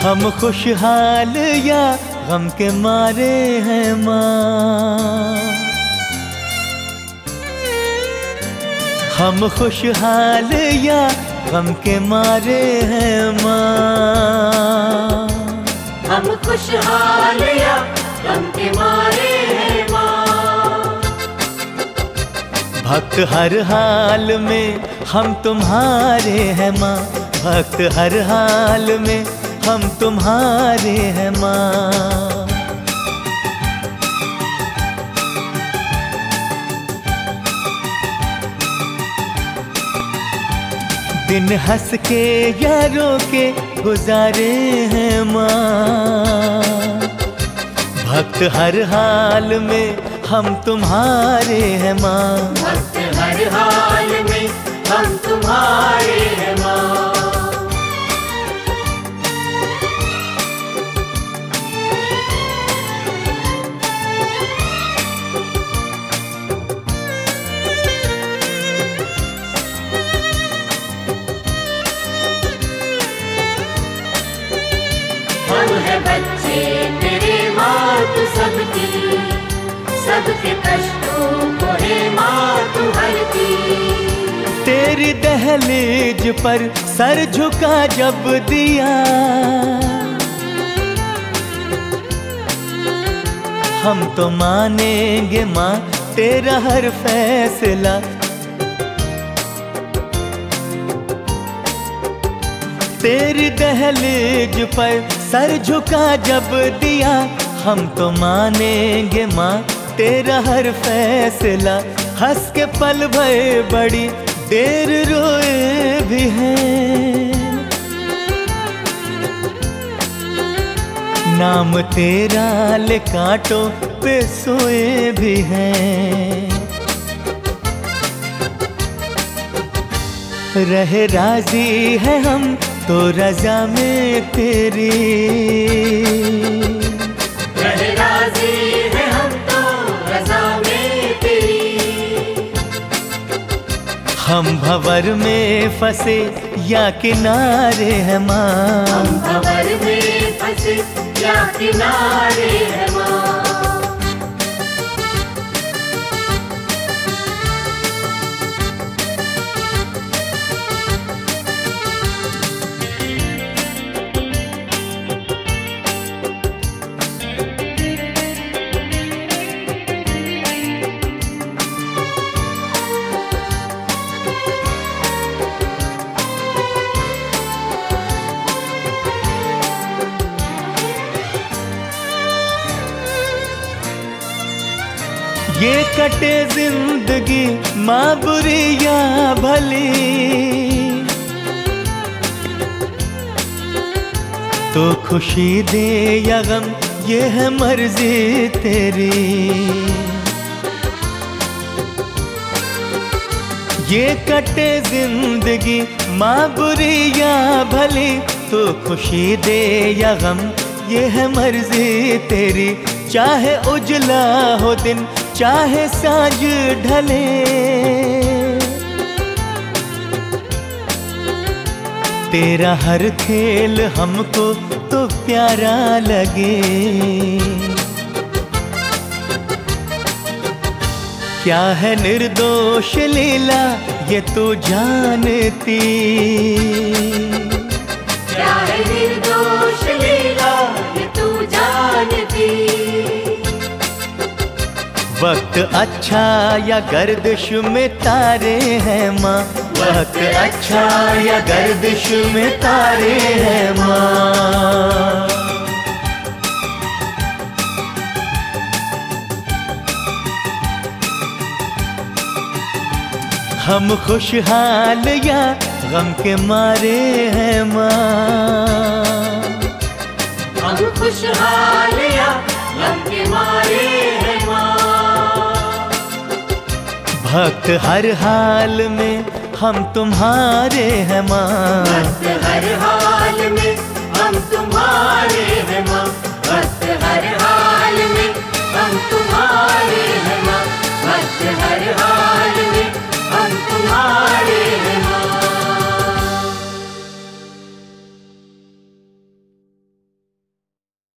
हम खुशहाल या गम के मारे हैं माँ। हम खुशहाल या गम के मारे हैं माँ। हम खुशहाल या गम के मारे हैं माँ। भक्त हर हाल में हम तुम्हारे हैं माँ। भक्त हर हाल में हम तुम्हारे हैं माँ। दिन हंस के या रो के गुजारे हैं माँ। भक्त हर हाल में हम तुम्हारे हैं माँ। भक्त हर हाल में हम तुम्हारे हैं माँ। हम हैं बच्चे तेरे माँ तू सबकी, सबके कष्टों को है माँ तू हरती। तेरी दहलीज पर सर झुका जब दिया, हम तो मानेंगे माँ तेरा हर फैसला। तेरी दहलीज पर सर झुका जब दिया, हम तो मानेंगे माँ तेरा हर फैसला। हंस के पल भरे बड़ी देर रोए भी हैं, नाम तेरा ले कांटों पे सोए भी हैं। रहे राजी है हम तो रजा में तेरी, रहे राजी है हम तो रजा में तेरी। हम भंवर में फंसे या किनारे हैं माँ। हम भंवर में फंसे या किनारे हैं माँ। ये कटे जिंदगी माँ बुरी या भली, तो खुशी दे या गम ये है मर्जी तेरी। ये कटे जिंदगी माँ बुरी या भली, तो खुशी दे या गम ये है मर्जी तेरी। चाहे उजला हो दिन चाहे साँझ ढले, तेरा हर खेल हमको तो प्यारा लगे। क्या है निर्दोष लीला ये तू जानती, क्या है निर्दोष लीला ये तू जानती। वक्त अच्छा या गर्दिश में तारे हैं माँ। वक्त अच्छा या गर्दिश में तारे हैं माँ। हम खुशहाल या गम के मारे हैं माँ। हम खुशहाल या गम के मारे हैं माँ। भक्त हर हाल में हम तुम्हारे हैं माँ। भक्त हर हाल में हम तुम्हारे हैं माँ। भक्त हर हाल में हम तुम्हारे